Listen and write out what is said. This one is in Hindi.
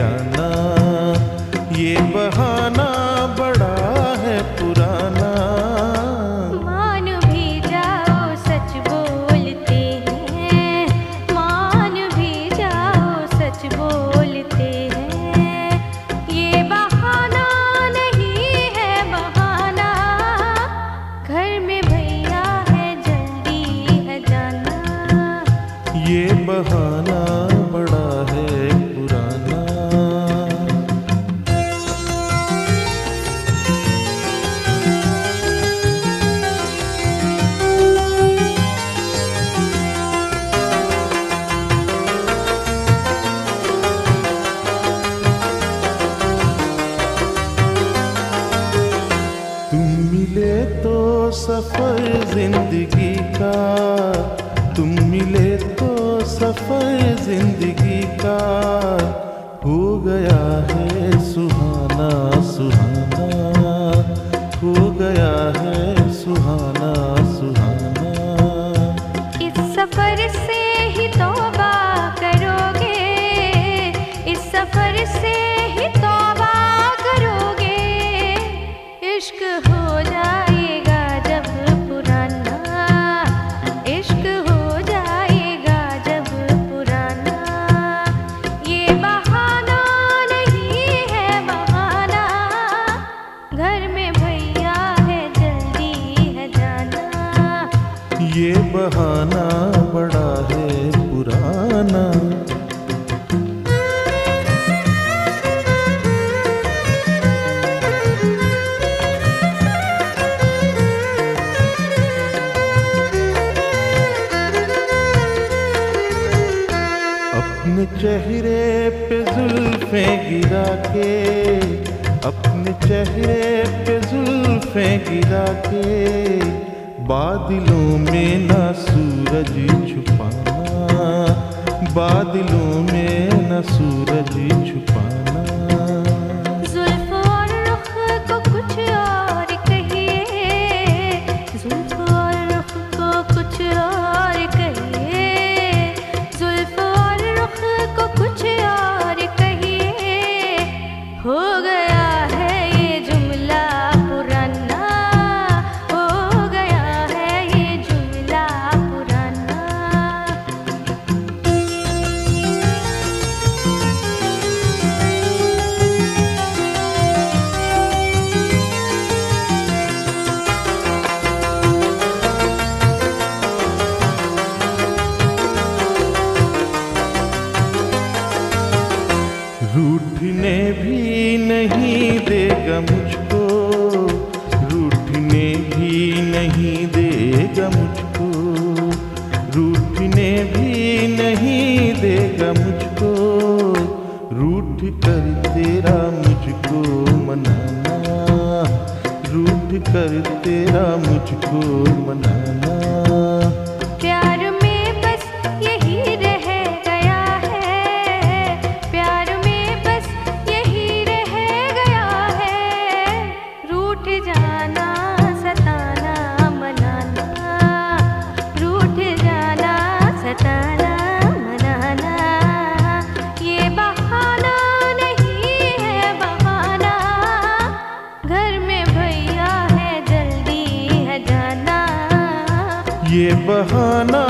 जाना। ये बहाना बड़ा है पुराना। मान भी जाओ सच बोलते हैं, मान भी जाओ सच बोलते हैं। ये बहाना नहीं है बहाना, घर में भैया है जल्दी है जाना। ये बहाना बड़ा है पुराना। तुम मिले तो सफर जिंदगी का, तुम मिले तो सफर जिंदगी का हो गया है सुहाना सुहाना, हो गया है सुहाना सुहाना। इस सफर से ही तौबा करोगे, इस सफर से ही तौबा करोगे। इश्क हो जाएगा जब पुराना, इश्क हो जाएगा जब पुराना। ये बहाना नहीं है बहाना, घर में भैया है जल्दी है जाना। ये बहाना बड़ा है पुराना। अपने चेहरे पे जुल्फें गिरा के, अपने चेहरे पे जुल्फें गिरा के बादलों में ना सूरज छुपाना, बादलों में ना सूरज छुपाना। जुल्फ और रुख को कुछ और कहिए, जुल्फ और रुख को कुछ और कहिए, जुल्फ और रुख को कुछ और कहिए। हो गया है ये जुमला पुराना, हो गया है ये जुमला पुराना। रूठने भी नहीं देगा मुझको, रूठने भी नहीं देगा मुझको, रूठने भी नहीं देगा मुझको। रूठ कर तेरा मुझको मनाना, रूठ कर तेरा मुझको मनाना। प्यार में बस यही रह गया है, प्यार में बस यही रह गया है। रूठ जाना सताना मनाना, रूठ जाना सताना मनाना। ये बहाना नहीं है बहाना, घर में भैया है जल्दी है जाना। ये बहाना